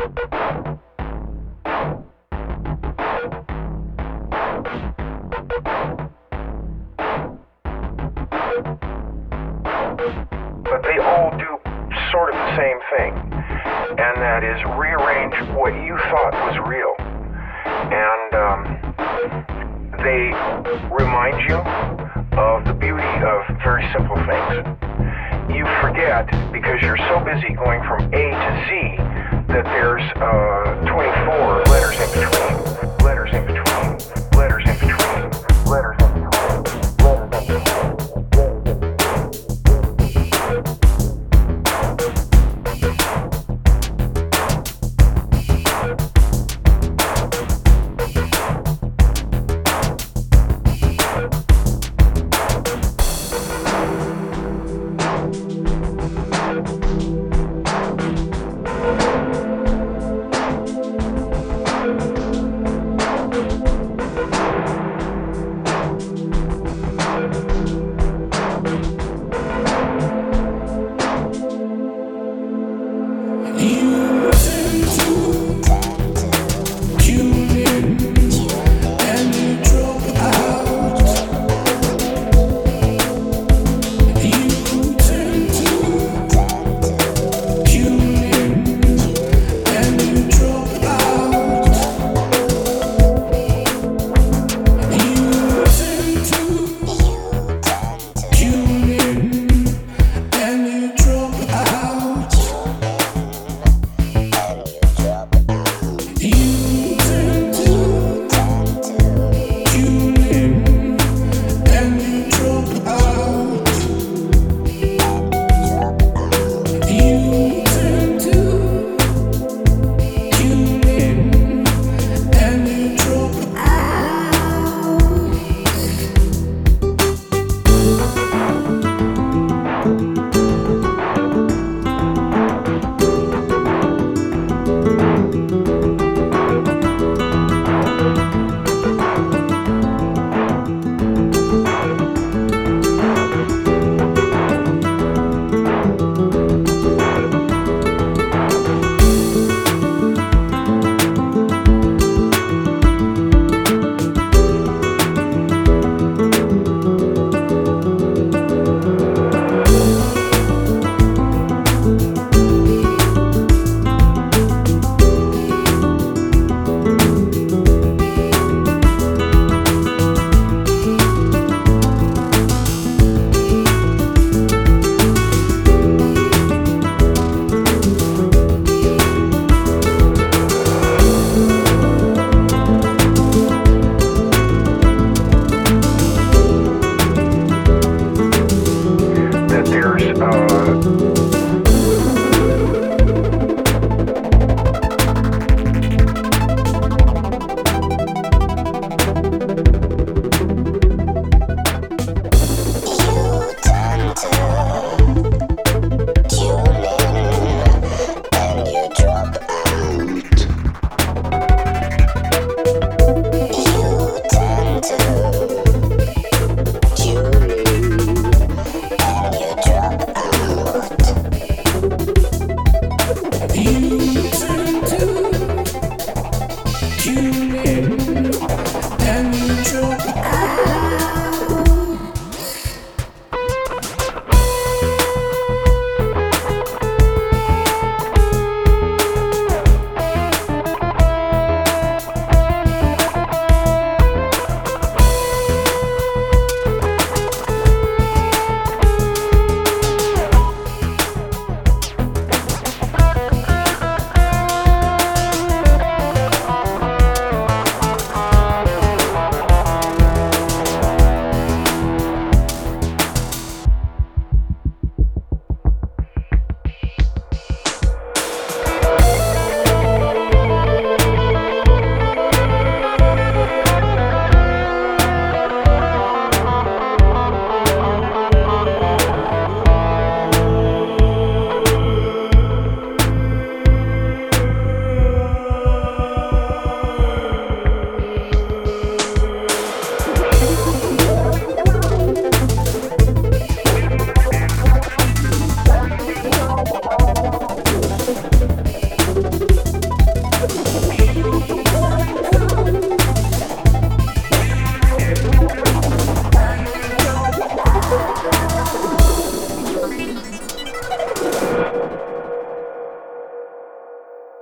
But they all do sort of the same thing, and that is rearrange what you thought was real. And they remind you of the beauty of very simple things. You forget, because you're so busy going from A to Z, that there's 24 letters in between, letters in between, letters in between, letters in between. Tune in and you drop